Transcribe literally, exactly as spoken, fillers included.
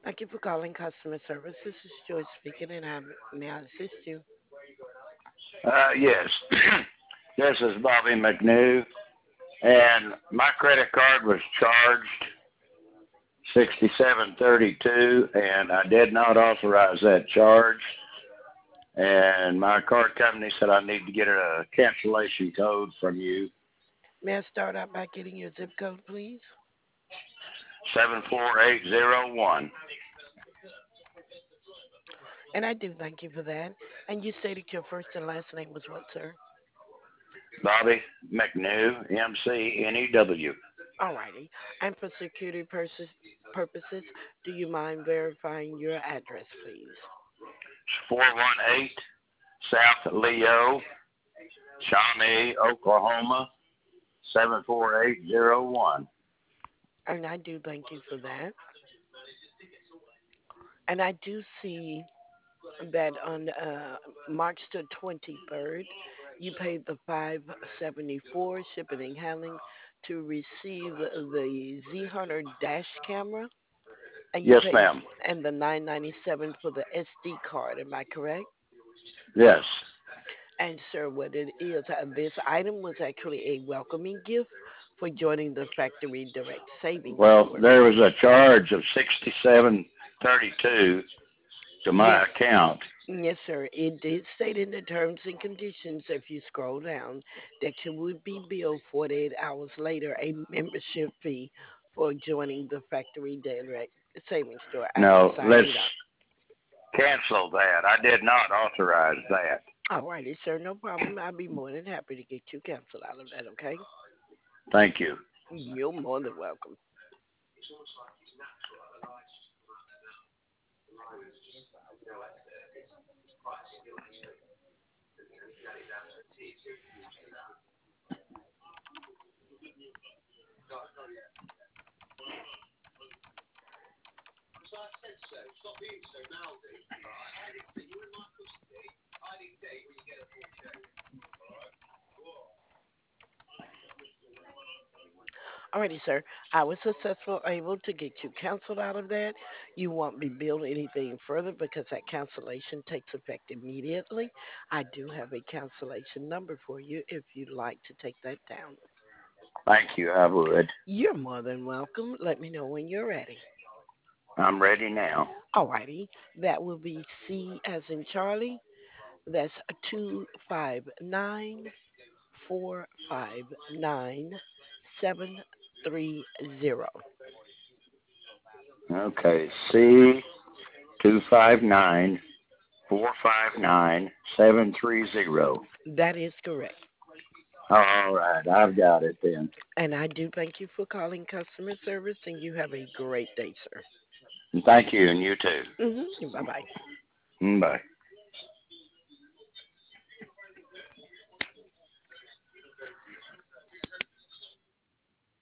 Thank you for calling customer service. This is Joyce speaking, and how may I assist you? Uh, yes. This is Bobby McNew, and my credit card was charged sixty-seven thirty-two, and I did not authorize that charge. And my card company said I need to get a cancellation code from you, May I start out by getting your zip code, please? seven four eight zero one. And I do thank you for that. And you stated your first and last name was what, sir? Bobby McNew, M C N E W. All righty. And for security purposes, purposes, do you mind verifying your address, please? four one eight South Leo, Shawnee, Oklahoma, seven four eight zero one. And I do thank you for that. And I do see that on uh, March the twenty-third, you paid the five seventy-four shipping and handling to receive the Z Hunter dash camera, and you Yes, paid ma'am. and the nine ninety-seven for the S D card. Am I correct? Yes. And sir, what it is, uh, this item was actually a welcoming gift for joining the Factory Direct Savings Well, Store. there was a charge of sixty-seven thirty-two to Yes, my account. yes, sir. It did state in the terms and conditions, if you scroll down, that you would be billed forty-eight hours later a membership fee for joining the Factory Direct Savings Store after No, let's signing up. cancel that. I did not authorize that. All righty, sir. No problem. I'll be more than happy to get you canceled out of that, okay? Thank you. You're more than welcome. Alrighty, sir. I was successful able to get you canceled out of that. You won't be billed anything further because that cancellation takes effect immediately. I do have a cancellation number for you if you'd like to take that down. Thank you. I would. You're more than welcome. Let me know when you're ready. I'm ready now. Alrighty. That will be C as in Charlie. That's two five nine four five nine seven three zero. Okay. C two five nine four five nine seven three zero. That is correct. All right. I've got it then. And I do thank you for calling customer service, and you have a great day, sir. And thank you, and you too. Hmm. Bye bye. Mm, bye.